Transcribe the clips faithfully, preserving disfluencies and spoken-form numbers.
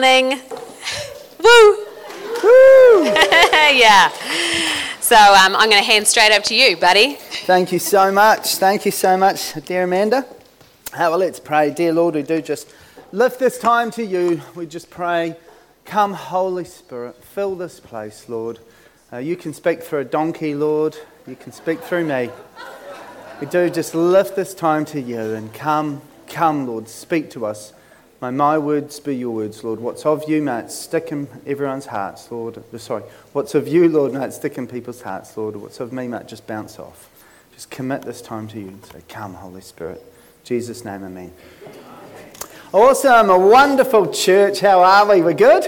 morning. Woo! Woo! Yeah. So um, I'm going to hand straight up to you, buddy. Thank you so much. Thank you so much, dear Amanda. Uh, well, let's pray. Dear Lord, we do just lift this time to you. We just pray, come Holy Spirit, fill this place, Lord. Uh, you can speak through a donkey, Lord. You can speak through me. We do just lift this time to you and come, come, Lord, speak to us. May my words be your words, Lord. What's of you, may it stick in everyone's hearts, Lord. Sorry, what's of you, Lord, may it stick in people's hearts, Lord. What's of me, may it just bounce off. Just commit this time to you and say, come, Holy Spirit. In Jesus' name, amen. Awesome, a wonderful church. How are we? We're good?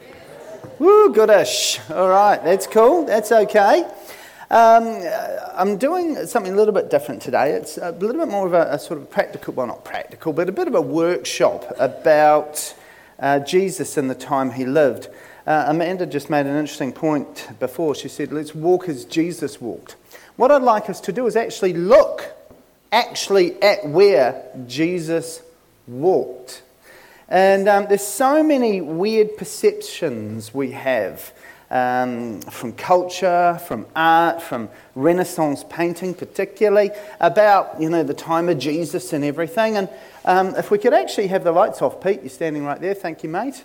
Woo, goodish. All right, that's cool. That's okay. Um, I'm doing something a little bit different today. It's a little bit more of a, a sort of practical, well not practical, but a bit of a workshop about uh, Jesus and the time he lived. Uh, Amanda just made an interesting point before. She said, let's walk as Jesus walked. What I'd like us to do is actually look actually at where Jesus walked. And um, there's so many weird perceptions we have. Um, from culture, from art, from Renaissance painting particularly, about, you know, the time of Jesus and everything. And um, if we could actually have the lights off, Pete, you're standing right there, thank you, mate.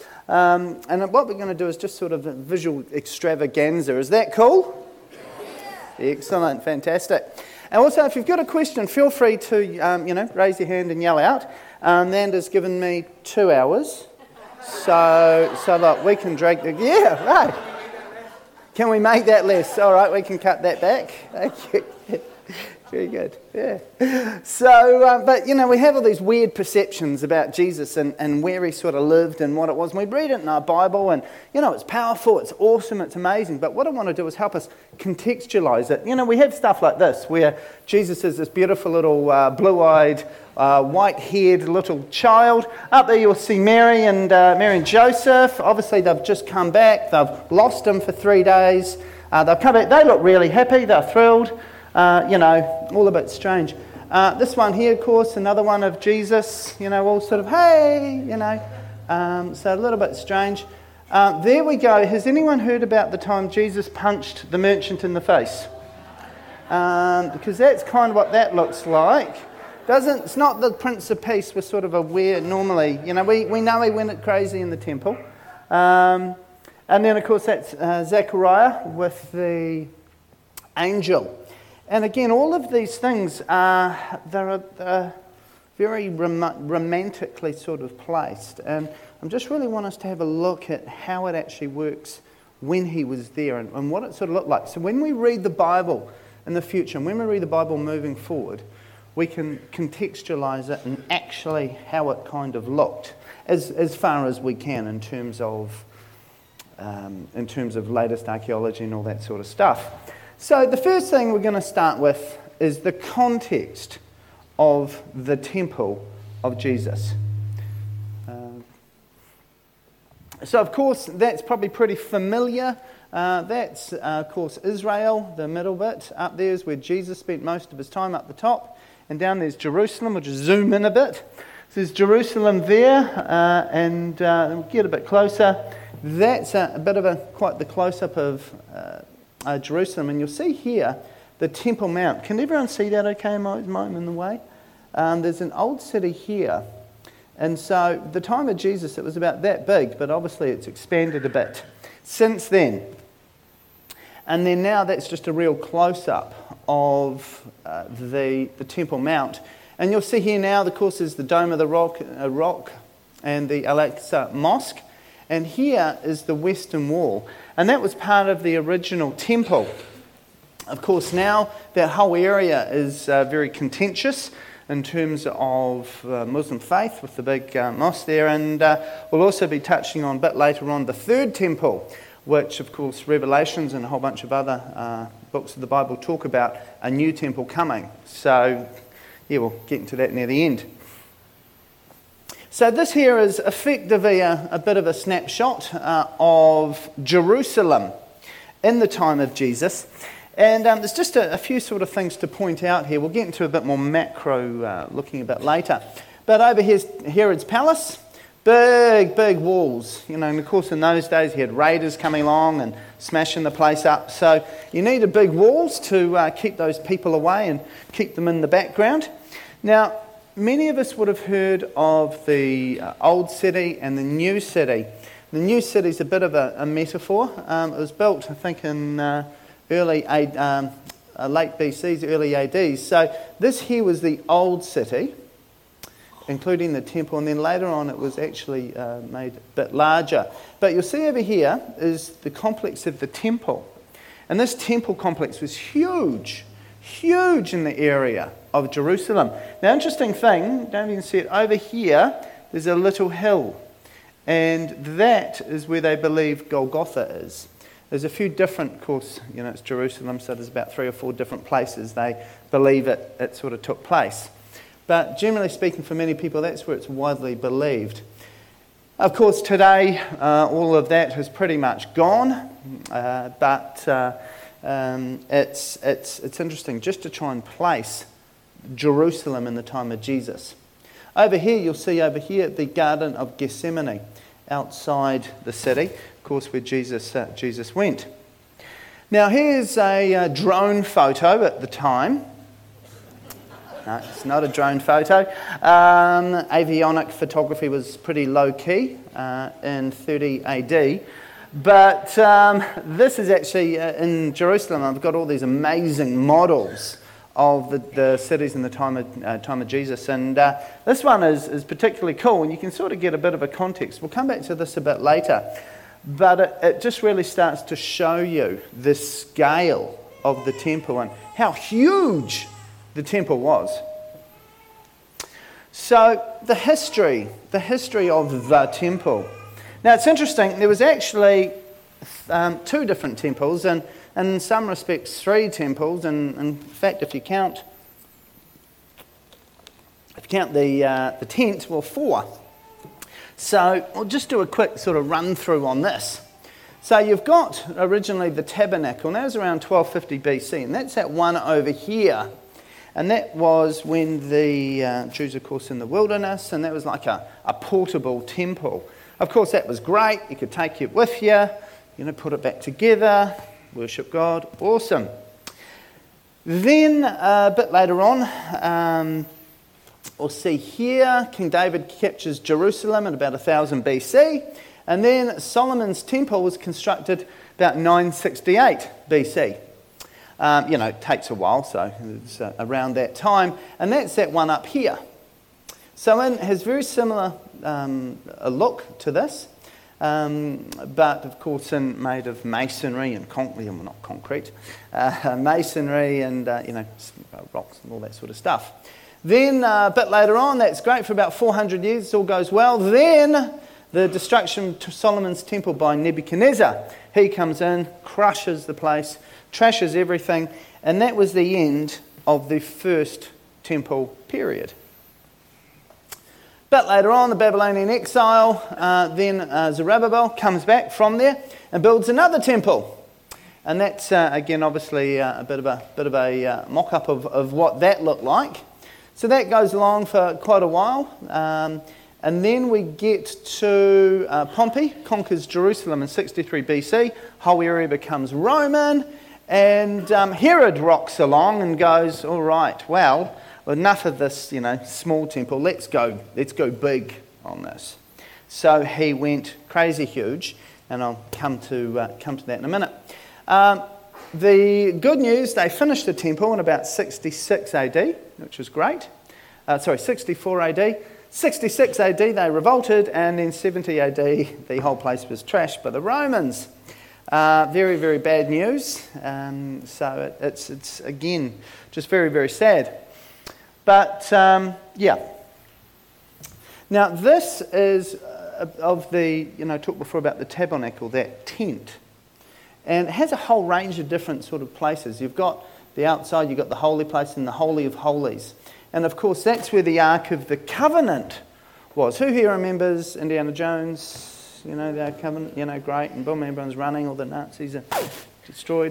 Um, and what we're going to do is just sort of a visual extravaganza. Is that cool? Yeah. Excellent, fantastic. And also, if you've got a question, feel free to, um, you know, raise your hand and yell out. Um, Nanda's given me two hours. So, so look, we can drag the... Yeah, right. Can we make that less? All right, we can cut that back. Thank you. Very good, yeah. So, uh, but, you know, we have all these weird perceptions about Jesus and, and where he sort of lived and what it was. And we read it in our Bible and, you know, it's powerful, it's awesome, it's amazing. But what I want to do is help us contextualize it. You know, we have stuff like this where Jesus is this beautiful little uh, blue-eyed, uh, white-haired little child. Up there you'll see Mary and uh, Mary and Joseph. Obviously they've just come back. They've lost him for three days. Uh, they've come back. They look really happy. They're thrilled. Uh, you know, all a bit strange. Uh, this one here, of course, another one of Jesus, you know, all sort of, hey, you know, um, so a little bit strange. Uh, there we go. Has anyone heard about the time Jesus punched the merchant in the face? Um, because that's kind of what that looks like. Doesn't, it's not the Prince of Peace we're sort of aware normally. You know, we, we know he went crazy in the temple. Um, and then, of course, that's uh, Zechariah with the angel. And again, all of these things are they're, they're very rom- romantically sort of placed. And I just really want us to have a look at how it actually works when he was there and, and what it sort of looked like. So when we read the Bible in the future, and when we read the Bible moving forward, we can contextualize it and actually how it kind of looked as, as far as we can in terms of um, in terms of latest archaeology and all that sort of stuff. So the first thing we're going to start with is the context of the temple of Jesus. Uh, so of course that's probably pretty familiar. Uh, that's uh, of course Israel, the middle bit. Up there is where Jesus spent most of his time up the top. And down there's Jerusalem. We'll just zoom in a bit. So there's Jerusalem there uh, and uh, we'll get a bit closer. That's a, a bit of a quite the close-up of uh, Uh, Jerusalem, and you'll see here the Temple Mount. Can everyone see that okay? Am I, am I in the way? Um, there's an old city here, and so the time of Jesus it was about that big, but obviously it's expanded a bit since then. And then now that's just a real close-up of uh, the, the Temple Mount. And you'll see here now, of course, is the Dome of the Rock, uh, rock and the Al-Aqsa Mosque. And here is the Western Wall. And that was part of the original temple. Of course, now that whole area is uh, very contentious in terms of uh, Muslim faith with the big uh, mosque there. And uh, we'll also be touching on a bit later on the third temple, which, of course, Revelations and a whole bunch of other uh, books of the Bible talk about a new temple coming. So, yeah, we'll get into that near the end. So this here is effectively a, a bit of a snapshot uh, of Jerusalem in the time of Jesus. And um, there's just a, a few sort of things to point out here. We'll get into a bit more macro uh, looking a bit later. But over here's Herod's palace. Big, big walls. You know, and of course in those days you had raiders coming along and smashing the place up. So you needed big walls to uh, keep those people away and keep them in the background. Now, many of us would have heard of the uh, old city and the new city. The new city is a bit of a, a metaphor. Um, it was built, I think, in uh, early A, um, uh, late B Cs, early A Ds. So this here was the old city, including the temple, and then later on it was actually uh, made a bit larger. But you'll see over here is the complex of the temple. And this temple complex was huge, huge in the area of Jerusalem. Now, interesting thing, don't even see it, over here there's a little hill. And that is where they believe Golgotha is. There's a few different, of course, you know, it's Jerusalem, so there's about three or four different places they believe it, it sort of took place. But generally speaking, for many people, that's where it's widely believed. Of course, today, uh, all of that has pretty much gone. Uh, but uh, um, it's, it's, it's interesting just to try and place Jerusalem in the time of Jesus. Over here, you'll see over here the Garden of Gethsemane, outside the city, of course, where Jesus, uh, Jesus went. Now, here's a uh, drone photo at the time. No, it's not a drone photo. Um, avionic photography was pretty low-key uh, in thirty A D. But um, this is actually uh, in Jerusalem. I've got all these amazing models of the, the cities in the time of, uh, time of Jesus. And uh, this one is, is particularly cool, and you can sort of get a bit of a context. We'll come back to this a bit later. But it, it just really starts to show you the scale of the temple and how huge the temple was. So the history, the history of the temple. Now it's interesting, there was actually um, two different temples, and, and in some respects three temples, and, and in fact if you count if you count the, uh, the tent, well, four. So we'll just do a quick sort of run through on this. So you've got originally the tabernacle, and that was around twelve fifty B C, and that's that one over here. And that was when the uh, Jews, of course, in the wilderness, and that was like a, a portable temple. Of course, that was great. You could take it with you, you know, put it back together, worship God. Awesome. Then, uh, a bit later on, um, we'll see here, King David captures Jerusalem at about one thousand B C, and then Solomon's temple was constructed about nine sixty-eight B C. Um, you know, it takes a while, so it's uh, around that time. And that's that one up here. So it has very similar um, a look to this, um, but of course in, made of masonry and concrete, well, not concrete, uh, masonry and, uh, you know, rocks and all that sort of stuff. Then uh, a bit later on, that's great for about four hundred years, it all goes well. Then the destruction of Solomon's temple by Nebuchadnezzar. He comes in, crushes the place, trashes everything, and that was the end of the first temple period. But later on, the Babylonian exile, uh, then uh, Zerubbabel comes back from there and builds another temple. And that's, uh, again, obviously uh, a bit of a bit of a uh, mock-up of, of what that looked like. So that goes along for quite a while. Um, and then we get to uh, Pompey, conquers Jerusalem in sixty-three B C. Whole area becomes Roman. And um, Herod rocks along and goes, all right, well, enough of this, you know, small temple. Let's go, let's go big on this. So he went crazy huge, and I'll come to uh, come to that in a minute. Um, the good news, they finished the temple in about sixty-six A D, which was great. Uh, sorry, sixty-four A D. sixty-six A D they revolted, and in seventy A D the whole place was trashed by the Romans. Uh, very, very bad news. Um, so it, it's, it's, again, just very, very sad. But, um, yeah. Now, this is uh, of the, you know, I talked before about the tabernacle, that tent. And it has a whole range of different sort of places. You've got the outside, you've got the holy place and the Holy of Holies. And, of course, that's where the Ark of the Covenant was. Who here remembers Indiana Jones? You know, the Covenant, you know, great, and boom, everyone's running, all the Nazis are destroyed.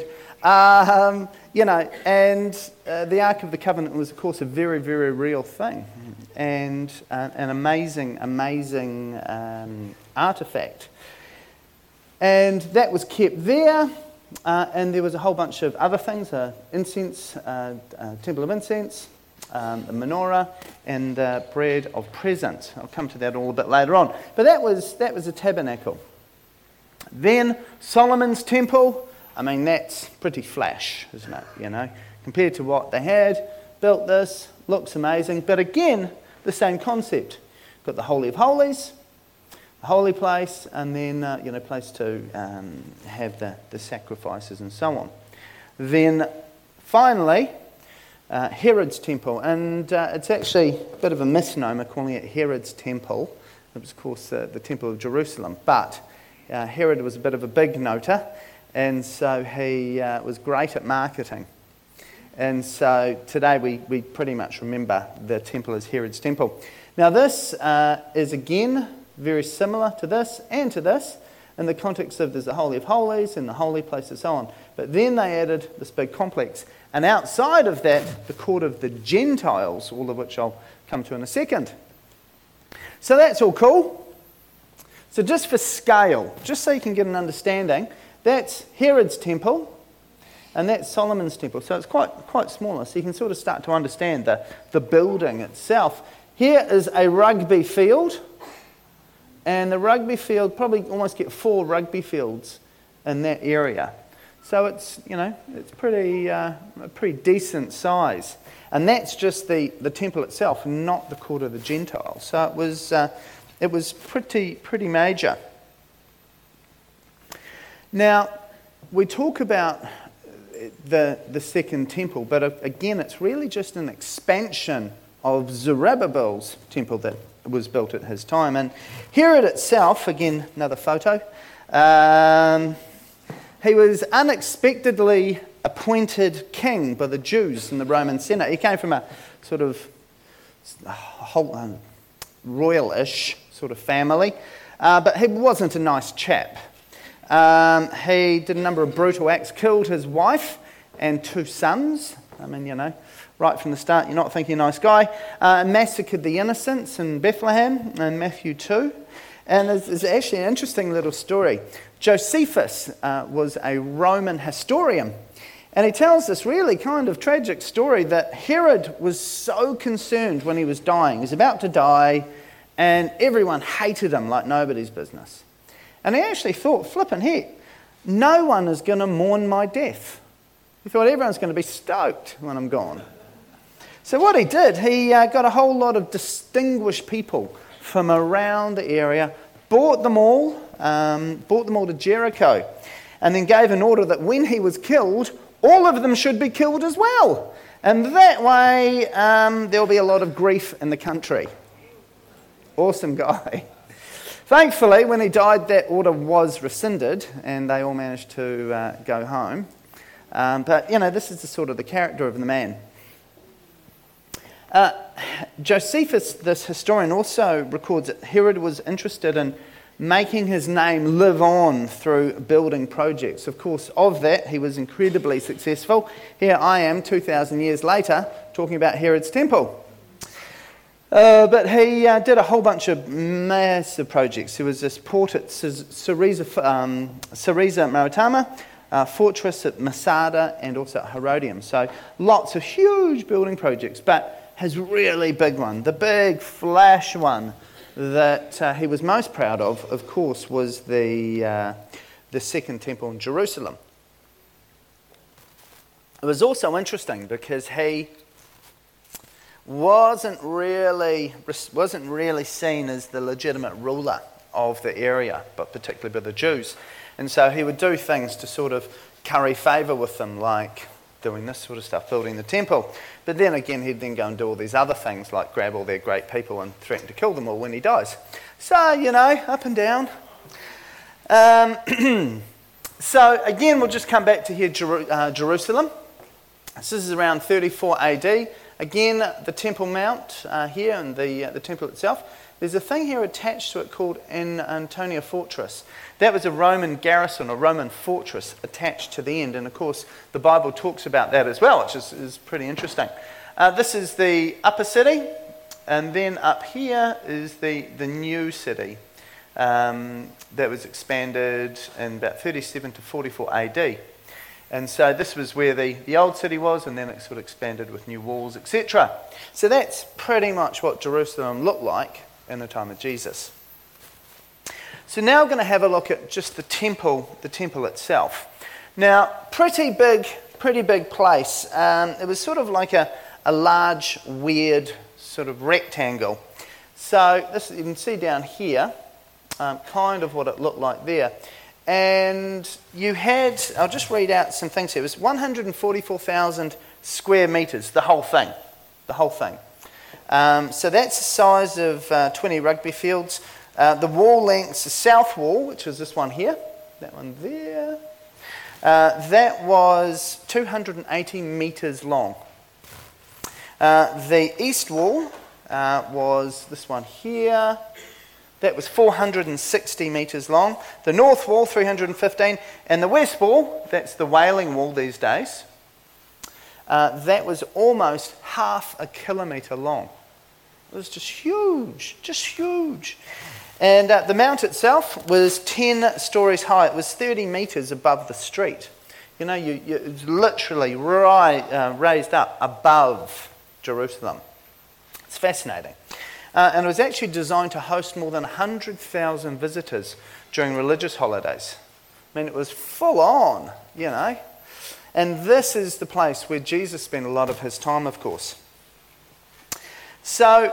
Um, you know, and uh, the Ark of the Covenant was, of course, a very, very real thing. and uh, an amazing, amazing um, artefact. And that was kept there, uh, and there was a whole bunch of other things, uh, incense, uh, uh, temple of incense, um, the menorah, and the bread of presence. I'll come to that all a bit later on. But that was that was a tabernacle. Then Solomon's temple, I mean, that's pretty flash, isn't it? You know, compared to what they had, built this, looks amazing. But again, the same concept. Got the Holy of Holies, the holy place, and then, uh, you know, place to um, have the, the sacrifices and so on. Then, finally, uh, Herod's temple. And uh, it's actually a bit of a misnomer calling it Herod's temple. It was, of course, uh, the temple of Jerusalem. But uh, Herod was a bit of a big noter, and so he uh, was great at marketing. And so today we, we pretty much remember the temple as Herod's temple. Now this uh, is again very similar to this and to this in the context of there's the Holy of Holies and the holy place and so on. But then they added this big complex. And outside of that, the court of the Gentiles, all of which I'll come to in a second. So that's all cool. So just for scale, just so you can get an understanding, that's Herod's temple. And that's Solomon's temple. So it's quite quite smaller. So you can sort of start to understand the, the building itself. Here is a rugby field. And the rugby field, probably almost get four rugby fields in that area. So it's, you know, it's pretty uh, a pretty decent size. And that's just the, the temple itself, not the court of the Gentiles. So it was uh, it was pretty pretty major. Now, we talk about the the second temple, but again, it's really just an expansion of Zerubbabel's temple that was built at his time. And Herod itself, again, another photo, um, he was unexpectedly appointed king by the Jews in the Roman Senate. He came from a sort of whole, um, royal-ish sort of family, uh, but he wasn't a nice chap. Um, he did a number of brutal acts, killed his wife and two sons. I mean, you know, right from the start, you're not thinking a nice guy. Uh, massacred the innocents in Bethlehem in Matthew two. And there's, there's actually an interesting little story. Josephus uh, was a Roman historian. And he tells this really kind of tragic story that Herod was so concerned when he was dying. He was about to die, and everyone hated him like nobody's business. And he actually thought, flippin' heck, no one is going to mourn my death. He thought everyone's going to be stoked when I'm gone. So what he did, he uh, got a whole lot of distinguished people from around the area, brought them all, um, brought them all to Jericho, and then gave an order that when he was killed, all of them should be killed as well. And that way, um, there'll be a lot of grief in the country. Awesome guy. Thankfully, when he died, that order was rescinded, and they all managed to uh, go home. Um, but, you know, this is the sort of the character of the man. Uh, Josephus, this historian, also records that Herod was interested in making his name live on through building projects. Of course, of that, he was incredibly successful. Here I am, two thousand years later, talking about Herod's temple. Uh, but he uh, did a whole bunch of massive projects. There was this port at Syriza, um, Syriza Maritama, uh, fortress at Masada, and also at Herodium. So lots of huge building projects, but his really big one, the big flash one that uh, he was most proud of, of course, was the, uh, the second temple in Jerusalem. It was also interesting because he wasn't really wasn't really seen as the legitimate ruler of the area, but particularly by the Jews. And so he would do things to sort of curry favour with them, like doing this sort of stuff, building the temple. But then again, he'd then go and do all these other things, like grab all their great people and threaten to kill them all when he dies. So, you know, up and down. Um, so again, we'll just come back to here, Jeru- uh, Jerusalem. This is around thirty-four A D. Again, the Temple Mount uh, here and the uh, the temple itself. There's a thing here attached to it called an Antonia Fortress. That was a Roman garrison, a Roman fortress attached to the end. And of course, the Bible talks about that as well, which is, is pretty interesting. Uh, this is the upper city. And then up here is the, the new city um, that was expanded in about thirty-seven to forty-four A D. And so this was where the, the old city was, and then it sort of expanded with new walls, et cetera. So that's pretty much what Jerusalem looked like in the time of Jesus. So now we're going to have a look at just the temple, the temple itself. Now, pretty big, pretty big place. Um, it was sort of like a, a large, weird sort of rectangle. So this you can see down here, um, kind of what it looked like there. And you had, I'll just read out some things here. It was one hundred forty-four thousand square metres, the whole thing, the whole thing. Um, so that's the size of uh, twenty rugby fields. Uh, the wall lengths, the south wall, which is this one here, that one there, uh, that was two hundred eighty metres long. Uh, the east wall uh, was this one here. That was four hundred sixty metres long. The north wall, three hundred fifteen. And the west wall, that's the Wailing Wall these days, uh, that was almost half a kilometre long. It was just huge, just huge. And uh, the mount itself was ten stories high. It was thirty metres above the street. You know, you, you, it was literally right, uh, raised up above Jerusalem. It's fascinating. Uh, and it was actually designed to host more than one hundred thousand visitors during religious holidays. I mean, it was full on, you know. And this is the place where Jesus spent a lot of his time, of course. So,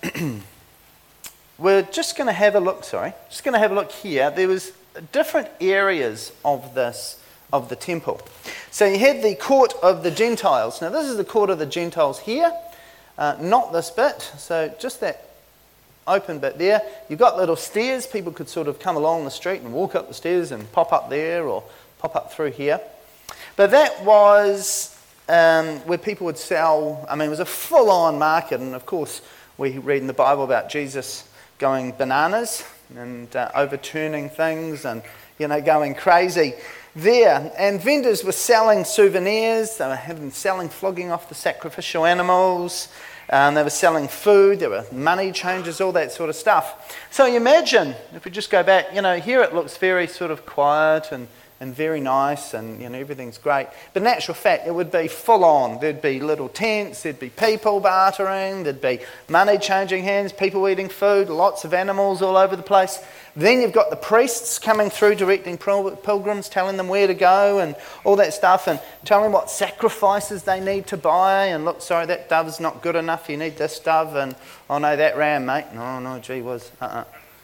we're just going to have a look, sorry, just going to have a look here. There was different areas of this, of the temple. So you had the court of the Gentiles. Now, this is the court of the Gentiles here. Uh, not this bit, so just that open bit there. You've got little stairs. People could sort of come along the street and walk up the stairs and pop up there or pop up through here. But that was um, where people would sell. I mean, it was a full-on market. And of course, we read in the Bible about Jesus going bananas and uh, overturning things and, you know, going crazy there. And vendors were selling souvenirs. They were having, selling, flogging off the sacrificial animals. Um, they were selling food, there were money changes, all that sort of stuff. So you imagine, if we just go back, you know, here it looks very sort of quiet and, and very nice and, you know, everything's great. But in actual fact, it would be full on. There'd be little tents, there'd be people bartering, there'd be money changing hands, people eating food, lots of animals all over the place. Then you've got the priests coming through directing pilgrims, telling them where to go and all that stuff and telling them what sacrifices they need to buy. And look, sorry, that dove's not good enough. You need this dove. And, oh no, that ram, mate. No, no, gee whiz. Uh-uh.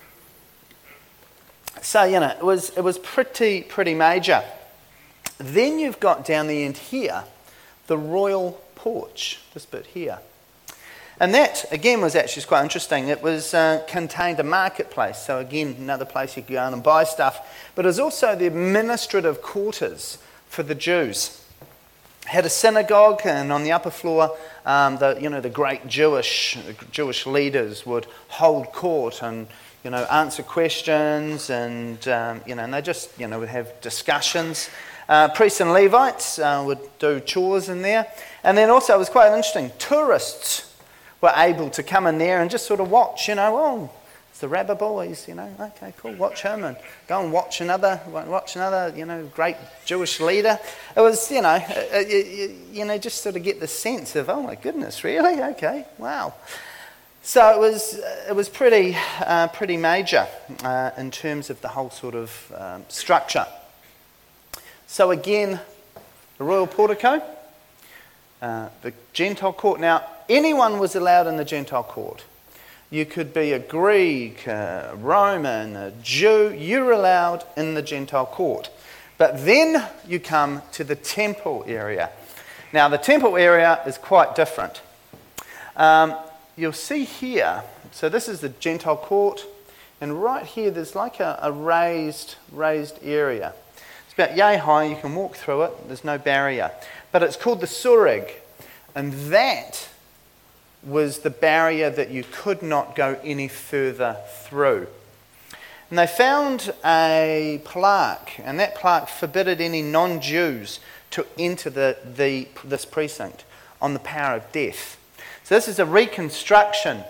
So, you know, it was, it was pretty, pretty major. Then you've got down the end here, the royal porch, this bit here. And that, again, was actually quite interesting. It was uh, contained a marketplace. So again, another place you could go and buy stuff. But it was also the administrative quarters for the Jews. It had a synagogue, and on the upper floor, um, the you know the great Jewish Jewish leaders would hold court and you know answer questions, and um, you know, and they just you know would have discussions. Uh, priests and Levites uh, would do chores in there, and then also it was quite interesting. Tourists were able to come in there and just sort of watch, you know, oh, it's the rabbi boys, you know, okay, cool, watch him and go and watch another, watch another, you know, great Jewish leader. It was, you know, you, you know, just sort of get the sense of, oh my goodness, really? Okay, wow. So it was, it was pretty, uh, pretty major uh, in terms of the whole sort of um, structure. So again, the royal portico, uh, the Gentile court. Now, anyone was allowed in the Gentile court. You could be a Greek, a Roman, a Jew. You're allowed in the Gentile court. But then you come to the temple area. Now, the temple area is quite different. Um, you'll see here, so this is the Gentile court, and right here there's like a, a raised, raised area. It's about yay high, you can walk through it, there's no barrier. But it's called the Sureg, and that was the barrier that you could not go any further through. And they found a plaque, and that plaque forbidded any non-Jews to enter the, the, this precinct on the power of death. So this is a reconstruction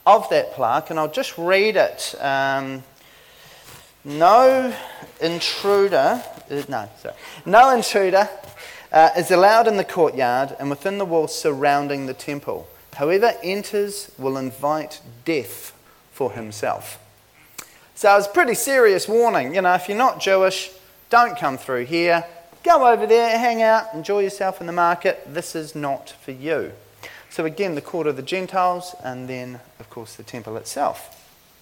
of that plaque, and I'll just read it. Um, no intruder, uh, no, sorry, no intruder uh, is allowed in the courtyard and within the walls surrounding the temple. Whoever enters will invite death for himself. So it's a pretty serious warning. You know, if you're not Jewish, don't come through here. Go over there, hang out, enjoy yourself in the market. This is not for you. So again, the court of the Gentiles, and then, of course, the temple itself.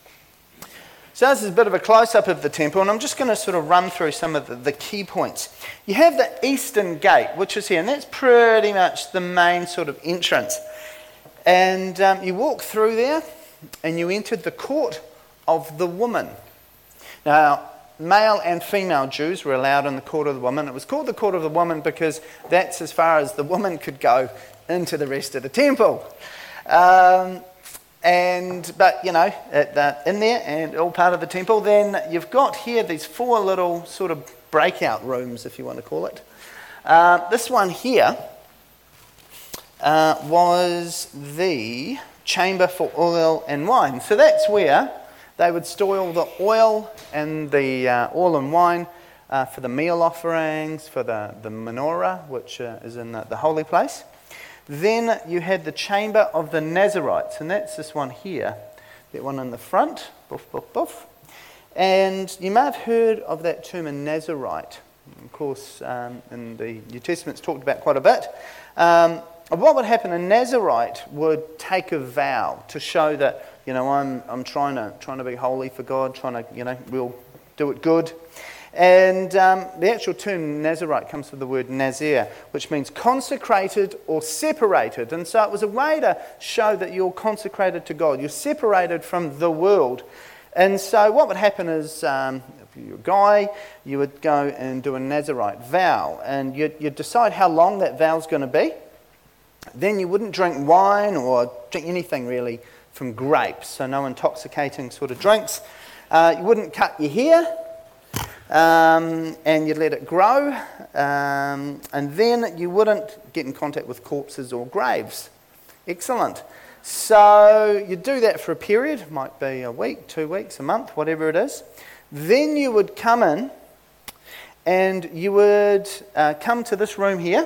So this is a bit of a close-up of the temple, and I'm just going to sort of run through some of the, the key points. You have the eastern gate, which is here, and that's pretty much the main sort of entrance. And um, you walk through there, and you entered the court of the woman. Now, male and female Jews were allowed in the court of the woman. It was called the court of the woman because that's as far as the woman could go into the rest of the temple. Um, and But, you know, at the, in there and all part of the temple, then you've got here these four little sort of breakout rooms, if you want to call it. Uh, this one here uh, was the chamber for oil and wine. So that's where they would store the oil and the uh, oil and wine uh, for the meal offerings, for the, the menorah, which uh, is in the, the holy place. Then you had the chamber of the Nazarites, and that's this one here, that one in the front, boof, boof, boof. And you may have heard of that term, a Nazarite. Of course, um, in the New Testament it's talked about quite a bit. Um, what would happen, a Nazarite would take a vow to show that, you know, I'm I'm trying to trying to be holy for God, trying to, you know, we'll do it good. And um, the actual term Nazarite comes from the word Nazir, which means consecrated or separated. And so it was a way to show that you're consecrated to God. You're separated from the world. And so what would happen is, um, if you're a guy, you would go and do a Nazarite vow. And you'd, you'd decide how long that vow's going to be. Then you wouldn't drink wine or drink anything really from grapes. So no intoxicating sort of drinks. Uh, you wouldn't cut your hair. Um, and you'd let it grow, um, and then you wouldn't get in contact with corpses or graves. Excellent. So you do that for a period, might be a week, two weeks, a month, whatever it is. Then you would come in, and you would uh, come to this room here,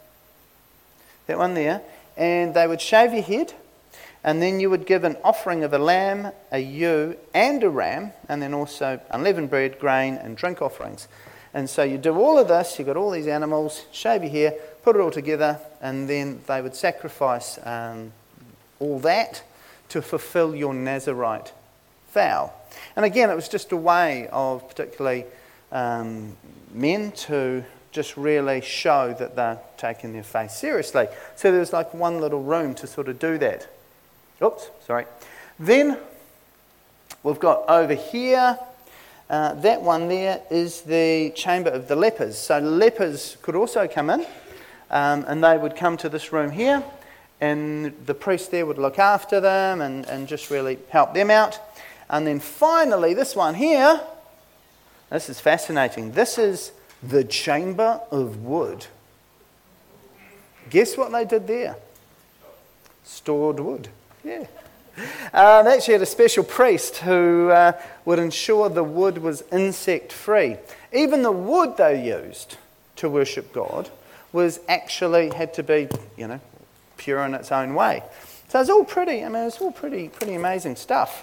that one there, and they would shave your head. And then you would give an offering of a lamb, a ewe, and a ram, and then also unleavened bread, grain, and drink offerings. And so you do all of this, you've got all these animals, shave your hair, put it all together, and then they would sacrifice um, all that to fulfill your Nazarite vow. And again, it was just a way of particularly um, men to just really show that they're taking their faith seriously. So there was like one little room to sort of do that. Oops, sorry. Then we've got over here, uh, that one there is the chamber of the lepers. So lepers could also come in, um, and they would come to this room here, and the priest there would look after them and, and just really help them out. And then finally, this one here, this is fascinating. This is the chamber of wood. Guess what they did there? Stored wood. Yeah. Um, they actually had a special priest who uh, would ensure the wood was insect-free. Even the wood they used to worship God was actually had to be, you know, pure in its own way. So it's all pretty, I mean, it's all pretty, pretty amazing stuff.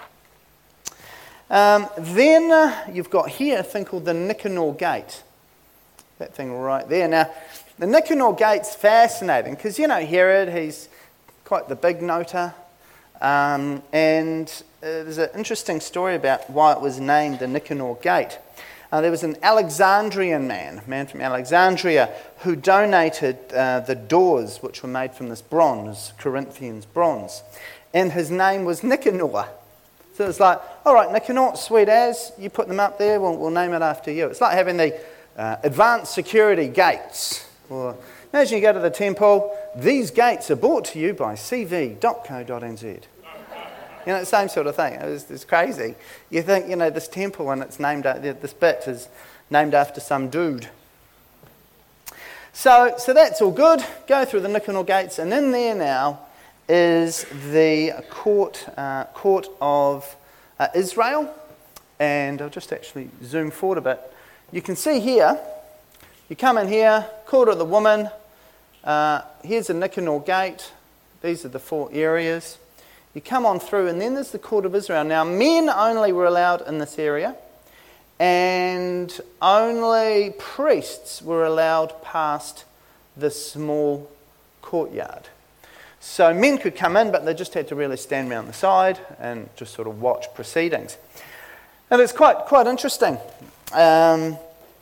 Um, then uh, you've got here a thing called the Nicanor Gate. That thing right there. Now, the Nicanor Gate's fascinating because, you know, Herod, he's quite the big noter. Um, and uh, there's an interesting story about why it was named the Nicanor Gate. Uh, there was an Alexandrian man, a man from Alexandria, who donated uh, the doors which were made from this bronze, Corinthians bronze. And his name was Nicanor. So it's like, all right, Nicanor, sweet as, you put them up there, we'll, we'll name it after you. It's like having the uh, advanced security gates. Or imagine you go to the temple, these gates are brought to you by c v dot co dot n z. You know, the same sort of thing. It was, it's crazy. You think, you know, this temple and it's named, this bit is named after some dude. So, so that's all good. Go through the Nicanor Gates, and in there now is the court, uh, court of uh, Israel. And I'll just actually zoom forward a bit. You can see here, you come in here, court of the woman. Uh, here's the Nicanor gate. These are the four areas. You come on through, and then there's the court of Israel. Now, men only were allowed in this area, and only priests were allowed past this small courtyard. So men could come in, but they just had to really stand around the side and just sort of watch proceedings. And it's quite quite interesting. Um,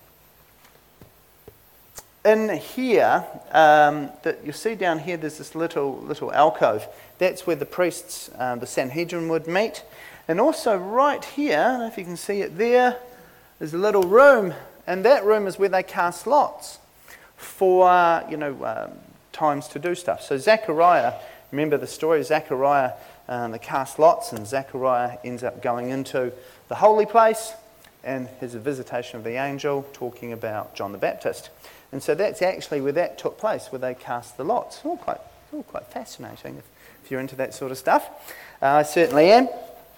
in here, um, that you see down here, there's this little little alcove. That's where the priests, uh, the Sanhedrin, would meet. And also right here, I don't know if you can see it there, there's a little room, and that room is where they cast lots for, uh, you know, um, times to do stuff. So Zechariah, remember the story, Zechariah, um, they cast lots, and Zechariah ends up going into the holy place, and has a visitation of the angel talking about John the Baptist. And so that's actually where that took place, where they cast the lots. It's all quite, it's all quite fascinating if, if you're into that sort of stuff. Uh, I certainly am.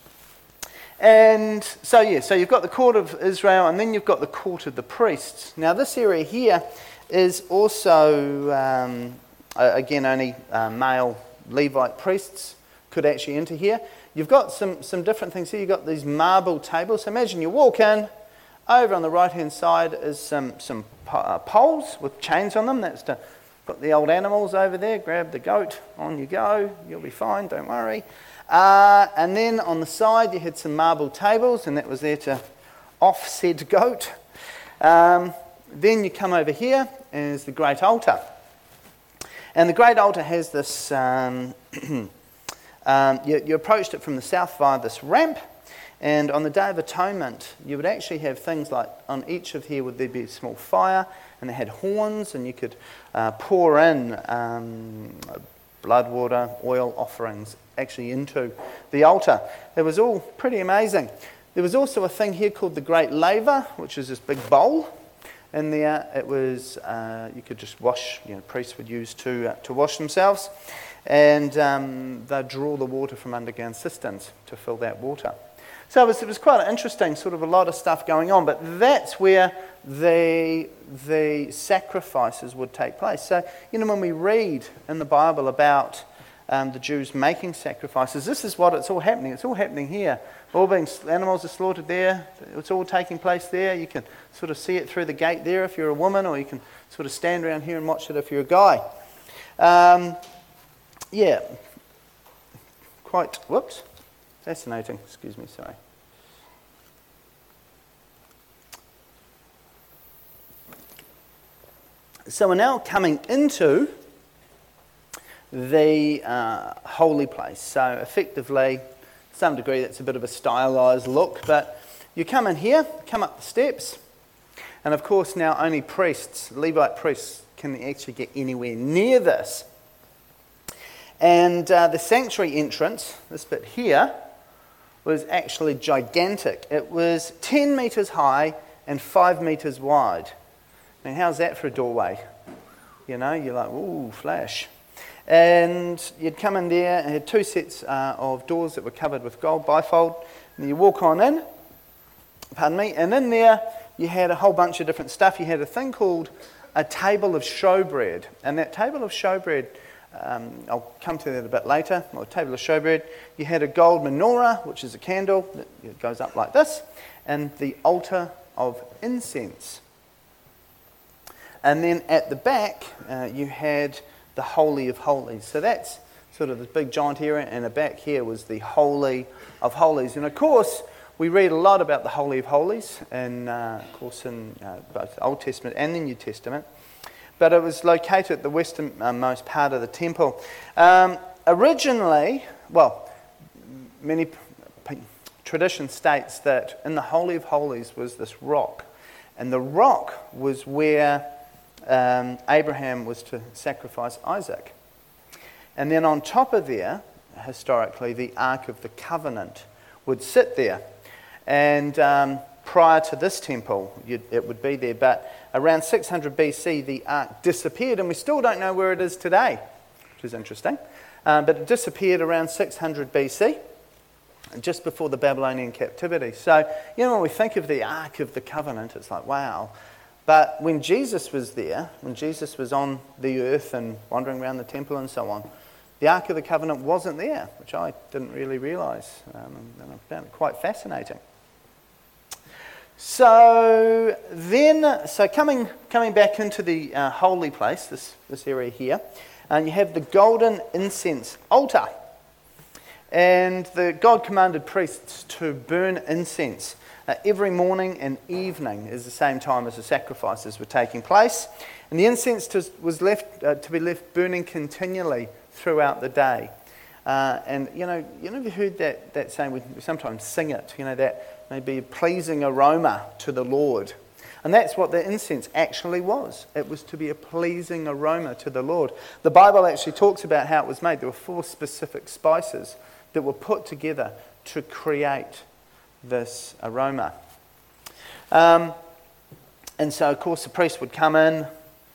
And so, yeah, so you've got the court of Israel, and then you've got the court of the priests. Now, this area here is also, um, again, only uh, male Levite priests could actually enter here. You've got some, some different things here. You've got these marble tables. So imagine you walk in, over on the right-hand side is some, some uh, poles with chains on them. That's to put the old animals over there. Grab the goat, on you go. You'll be fine, don't worry. Uh, and then on the side you had some marble tables, and that was there to offset goat. Um, then you come over here, and there's the great altar. And the great altar has this, um, um, you, you approached it from the south via this ramp, and on the Day of Atonement, you would actually have things like, on each of here would there be a small fire, and they had horns, and you could uh, pour in um, blood, water, oil offerings actually into the altar. It was all pretty amazing. There was also a thing here called the Great Laver, which is this big bowl. In there, it was, uh, you could just wash, you know, priests would use to uh, to wash themselves, and um, they'd draw the water from underground cisterns to fill that water. So it was, it was quite interesting, sort of a lot of stuff going on, but that's where the, the sacrifices would take place. So, you know, when we read in the Bible about um, the Jews making sacrifices, this is what it's all happening. It's all happening here. All being, animals are slaughtered there. It's all taking place there. You can sort of see it through the gate there if you're a woman, or you can sort of stand around here and watch it if you're a guy. Um, yeah. Quite, whoops. Fascinating. Excuse me, sorry. So we're now coming into the uh, holy place. So effectively, to some degree, that's a bit of a stylized look, but you come in here, come up the steps, and of course now only priests, Levite priests, can actually get anywhere near this. And uh, the sanctuary entrance, this bit here, was actually gigantic. It was ten metres high and five metres wide. I mean, how's that for a doorway? You know, you're like, ooh, flash. And you'd come in there and had two sets uh, of doors that were covered with gold bifold. And you walk on in, pardon me, and in there you had a whole bunch of different stuff. You had a thing called a table of showbread. And that table of showbread, um, I'll come to that a bit later, or a table of showbread. You had a gold menorah, which is a candle that goes up like this, and the altar of incense. And then at the back, uh, you had the Holy of Holies. So that's sort of the big giant area, and the back here was the Holy of Holies. And of course, we read a lot about the Holy of Holies, in, uh, of course, in uh, both the Old Testament and the New Testament. But it was located at the westernmost part of the temple. Um, originally, well, many p- tradition states that in the Holy of Holies was this rock. And the rock was where Um, Abraham was to sacrifice Isaac. And then on top of there, historically, the Ark of the Covenant would sit there. And um, prior to this temple, you'd, it would be there. But around six hundred B C, the Ark disappeared, and we still don't know where it is today, which is interesting. uh, but it disappeared around six hundred B C, just before the Babylonian captivity. So, you know, when we think of the Ark of the Covenant, it's like, wow. But when Jesus was there, when Jesus was on the earth and wandering around the temple and so on, the Ark of the Covenant wasn't there, which I didn't really realise, um, and I found it quite fascinating. So then, so coming coming back into the uh, holy place, this, this area here, and you have the golden incense altar. And the God commanded priests to burn incense uh, every morning and evening is the same time as the sacrifices were taking place. And the incense to, was left uh, to be left burning continually throughout the day. Uh, and, you know, you know, you've heard that, that saying, we sometimes sing it, you know, that may be a pleasing aroma to the Lord. And that's what the incense actually was. It was to be a pleasing aroma to the Lord. The Bible actually talks about how it was made. There were four specific spices that were put together to create this aroma. Um, and so, of course, the priest would come in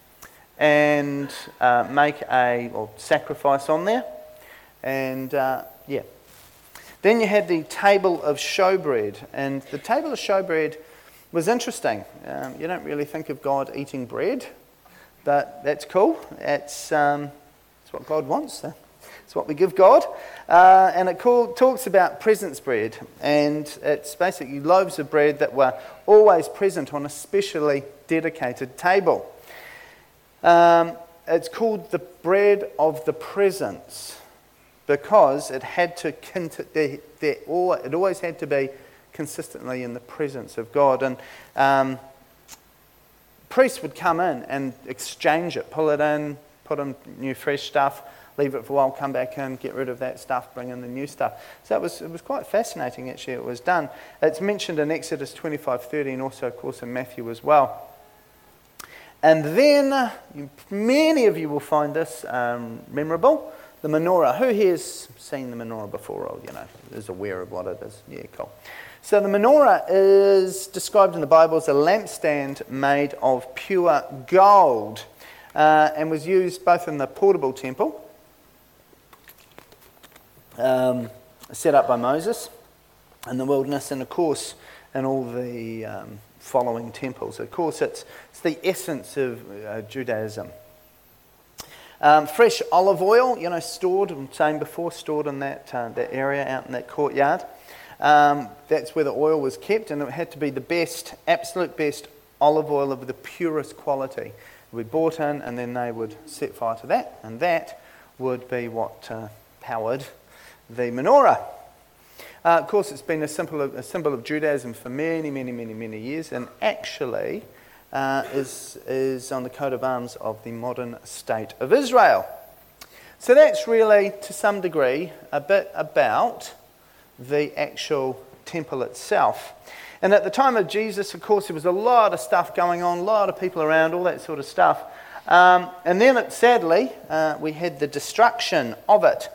and uh, make a or sacrifice on there. And, uh, yeah. Then you had the table of showbread. And the table of showbread was interesting. Um, you don't really think of God eating bread, but that's cool. It's, um, it's what God wants. So it's what we give God. Uh, and it call, talks about presence bread. And it's basically loaves of bread that were always present on a specially dedicated table. Um, it's called the bread of the presence because it had to they, they all, it always had to be consistently in the presence of God. And um, priests would come in and exchange it, pull it in, put in new fresh stuff, leave it for a while, come back in, get rid of that stuff, bring in the new stuff. So it was it was quite fascinating actually it was done. It's mentioned in Exodus twenty-five thirty and also of course in Matthew as well. And then, uh, many of you will find this um, memorable, the menorah. Who here's seen the menorah before or, you know, is aware of what it is? Yeah, cool. So the menorah is described in the Bible as a lampstand made of pure gold uh, and was used both in the portable temple, um, set up by Moses in the wilderness, and of course in all the um, following temples. Of course, it's, it's the essence of uh, Judaism. Um, fresh olive oil, you know, stored, I'm saying before, stored in that uh, that area out in that courtyard. Um, that's where the oil was kept, and it had to be the best, absolute best olive oil of the purest quality. We bought in, and then they would set fire to that, and that would be what uh, powered the menorah. Uh, of course, it's been a symbol, of, a symbol of Judaism for many, many, many, many years, and actually uh, is, is on the coat of arms of the modern state of Israel. So that's really, to some degree, a bit about the actual temple itself. And at the time of Jesus, of course, there was a lot of stuff going on, a lot of people around, all that sort of stuff. Um, and then, it, sadly, uh, we had the destruction of it.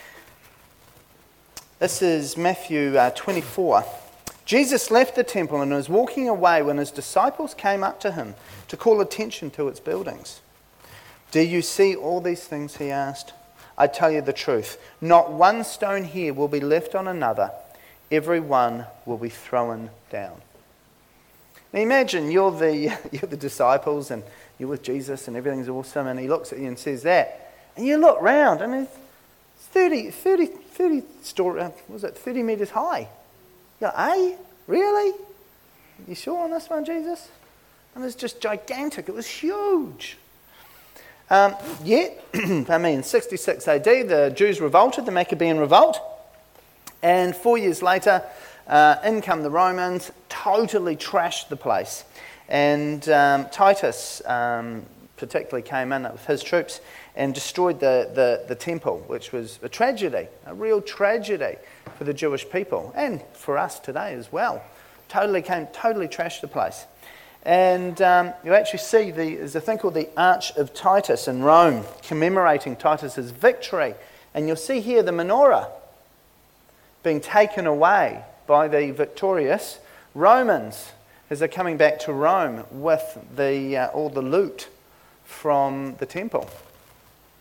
This is Matthew uh, twenty-four. Jesus left the temple and was walking away when his disciples came up to him to call attention to its buildings. "Do you see all these things?" he asked. "I tell you the truth, not one stone here will be left on another. Every one will be thrown down." Now imagine you're the, you're the disciples and you're with Jesus and everything's awesome, and he looks at you and says that. And you look round, I mean, it's thirty, thirty, thirty story, uh, was it thirty metres high? You're like, eh? Really? You sure on this one, Jesus? And it's just gigantic. It was huge. Um, yet, I mean, sixty-six A D, the Jews revolted, the Maccabean revolt. And four years later, uh, in come the Romans, totally trashed the place. And um, Titus um, particularly came in with his troops and destroyed the, the, the temple, which was a tragedy, a real tragedy for the Jewish people and for us today as well. Totally came, totally trashed the place. And um, you actually see the, there's a thing called the Arch of Titus in Rome, commemorating Titus's victory. And you'll see here the menorah being taken away by the victorious Romans as they're coming back to Rome with the uh, all the loot from the temple.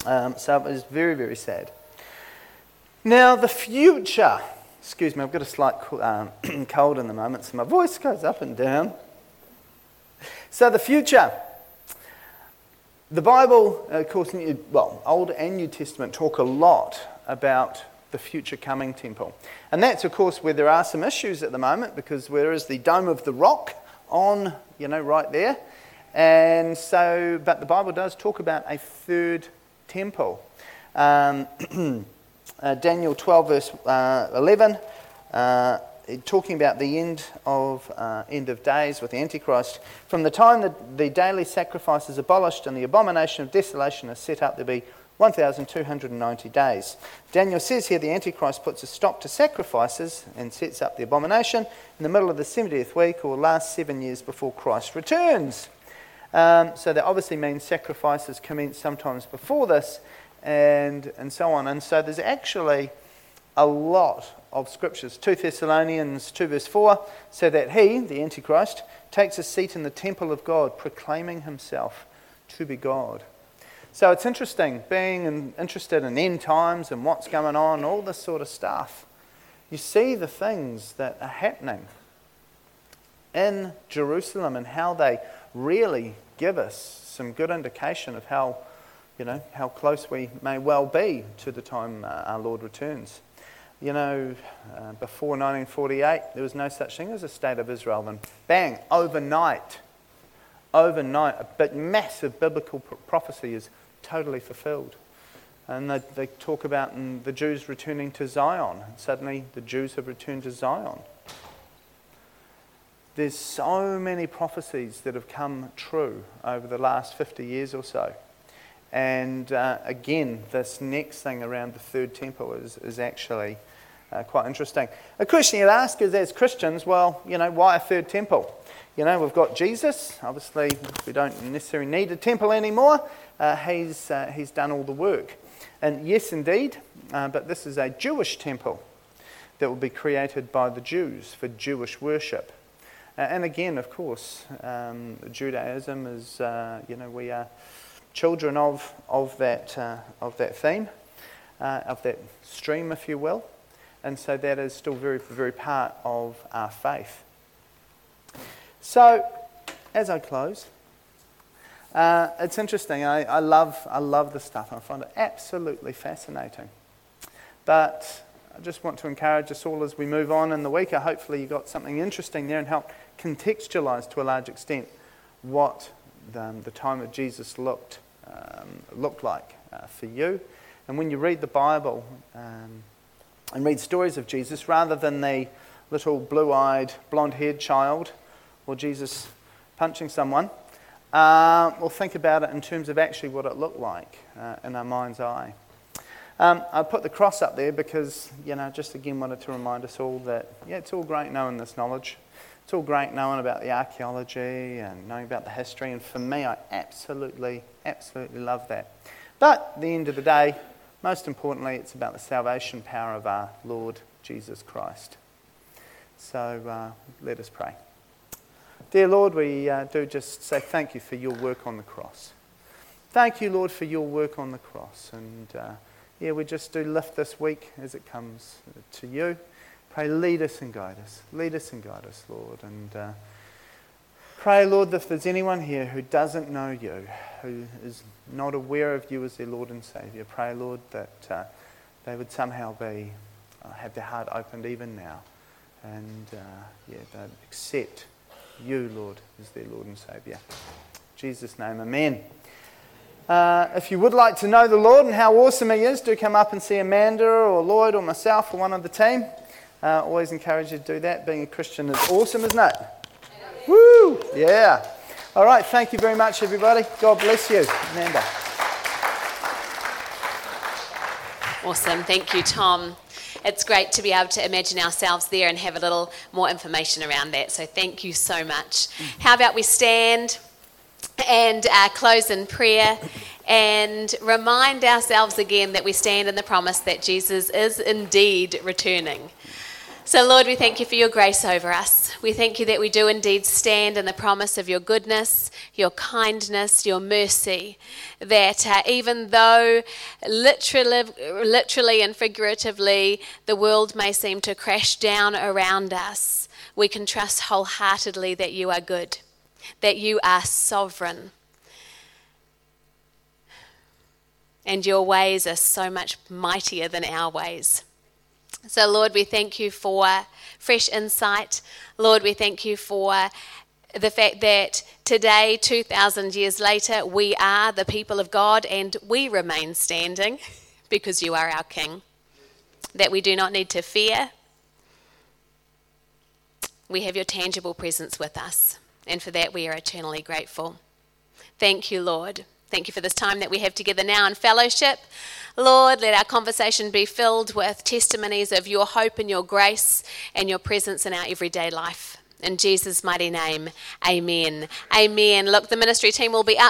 Um, so it was very, very sad. Now, the future. Excuse me, I've got a slight um, cold in the moment, so my voice goes up and down. So the future. The Bible, of course, well, Old and New Testament talk a lot about the future coming temple. And that's, of course, where there are some issues at the moment, because there is the Dome of the Rock on, you know, right there. And so, but the Bible does talk about a third temple. Um, uh, Daniel twelve verse uh, eleven, uh, talking about the end of uh, end of days with the Antichrist. From the time that the daily sacrifice is abolished and the abomination of desolation is set up, there will be one thousand two hundred ninety days. Daniel says here the Antichrist puts a stop to sacrifices and sets up the abomination in the middle of the seventieth week, or last seven years before Christ returns. Um, so that obviously means sacrifices commence sometimes before this, and and so on. And so there's actually a lot of scriptures. Second Thessalonians two verse four, so that he, the Antichrist, takes a seat in the temple of God, proclaiming himself to be God. So it's interesting, being in, interested in end times and what's going on, all this sort of stuff. You see the things that are happening in Jerusalem and how they really give us some good indication of how, you know, how close we may well be to the time uh, our Lord returns. You know, uh, before nineteen forty-eight, there was no such thing as a state of Israel. And bang, overnight, overnight, a bit massive biblical prophecy is totally fulfilled. And they, they talk about mm, the Jews returning to Zion. And suddenly the Jews have returned to Zion. There's so many prophecies that have come true over the last fifty years or so. And uh, again, this next thing around the third temple is, is actually uh, quite interesting. A question you'd ask is, as Christians, well, you know, why a third temple? You know, we've got Jesus. Obviously, we don't necessarily need a temple anymore. Uh, he's, uh, he's done all the work. And yes, indeed, uh, but this is a Jewish temple that will be created by the Jews for Jewish worship. Uh, and again, of course, um, Judaism is, uh, you know, we are children of of that uh, of that theme, uh, of that stream, if you will. And so that is still very, very part of our faith. So, as I close, uh, it's interesting. I, I love I love this stuff. I find it absolutely fascinating. But I just want to encourage us all as we move on in the week. Hopefully you got something interesting there and help contextualise to a large extent what the, the time of Jesus looked um, looked like uh, for you. And when you read the Bible um, and read stories of Jesus, rather than the little blue-eyed, blonde-haired child or Jesus punching someone, uh, we'll think about it in terms of actually what it looked like uh, in our mind's eye. Um, I put the cross up there because, you know, just again wanted to remind us all that, yeah, it's all great knowing this knowledge. It's all great knowing about the archaeology and knowing about the history. And for me, I absolutely, absolutely love that. But at the end of the day, most importantly, it's about the salvation power of our Lord Jesus Christ. So uh, let us pray. Dear Lord, we uh, do just say thank you for your work on the cross. Thank you, Lord, for your work on the cross. And uh, yeah, we just do lift this week as it comes to you. Pray, lead us and guide us. Lead us and guide us, Lord. And uh, pray, Lord, that if there's anyone here who doesn't know you, who is not aware of you as their Lord and Saviour, pray, Lord, that uh, they would somehow be, uh, have their heart opened even now. And uh, yeah, they'd accept you, Lord, as their Lord and Saviour. In Jesus' name, amen. Uh, if you would like to know the Lord and how awesome He is, do come up and see Amanda or Lloyd or myself or one of the team. Uh, always encourage you to do that. Being a Christian is awesome, isn't it? Yeah. Woo! Yeah. All right. Thank you very much, everybody. God bless you, Amanda. Awesome. Thank you, Tom. It's great to be able to imagine ourselves there and have a little more information around that. So thank you so much. How about we stand and uh, close in prayer and remind ourselves again that we stand in the promise that Jesus is indeed returning. So, Lord, we thank you for your grace over us. We thank you that we do indeed stand in the promise of your goodness, your kindness, your mercy, that uh, even though literally, literally and figuratively the world may seem to crash down around us, we can trust wholeheartedly that you are good, that you are sovereign, and your ways are so much mightier than our ways. So, Lord, we thank you for fresh insight. Lord, we thank you for the fact that today, two thousand years later, we are the people of God and we remain standing because you are our King, that we do not need to fear. We have your tangible presence with us, and for that we are eternally grateful. Thank you, Lord. Thank you for this time that we have together now in fellowship. Lord, let our conversation be filled with testimonies of your hope and your grace and your presence in our everyday life. In Jesus' mighty name, amen. Amen. Look, the ministry team will be up